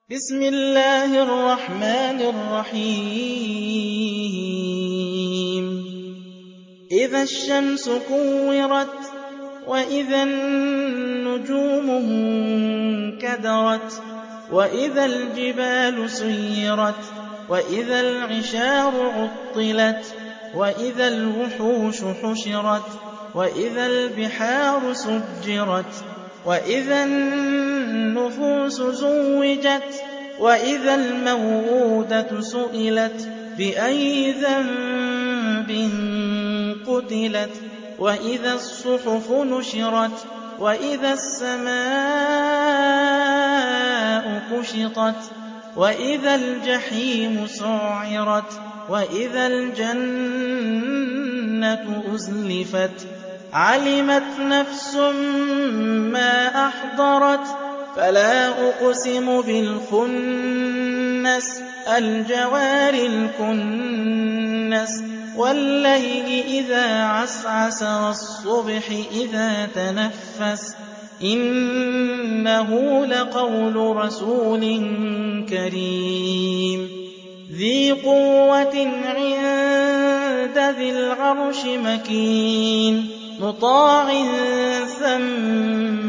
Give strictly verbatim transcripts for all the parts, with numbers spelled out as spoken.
بسم الله الرحمن الرحيم إذا الشمس كورت وإذا النجوم انكدرت وإذا الجبال سيرت وإذا العشار عطلت وإذا الوحوش حشرت وإذا البحار سجرت وإذا النفوس زوجت وإذا الموءودة سئلت بأي ذنب قتلت وإذا الصحف نشرت وإذا السماء كشطت وإذا الجحيم سعرت وإذا الجنة أزلفت علمت نفس ما أحضرت فلا أقسم بالخنس الجوار الكنس والليل إذا عسعس والصبح إذا تنفس إنه لقول رسول كريم ذي قوة عند ذي العرش مكين مطاع ثم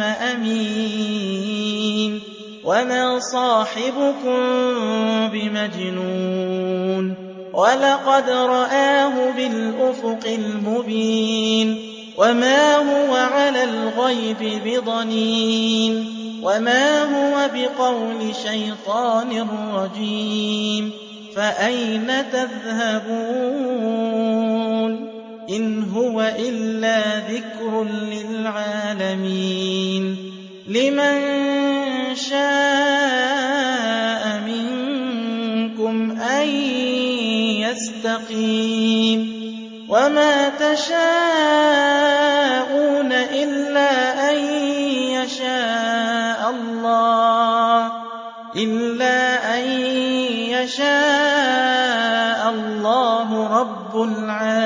أمين وما صاحبكم بمجنون ولقد رآه بالأفق المبين وما هو على الغيب بضنين وما هو بقول شيطان رجيم فأين تذهبون إن هو إلا ذكر للعالمين لمن شاء منكم أن يستقيم وما تشاءون إلا أن يشاء الله إلا أن يشاء الله رب العالمين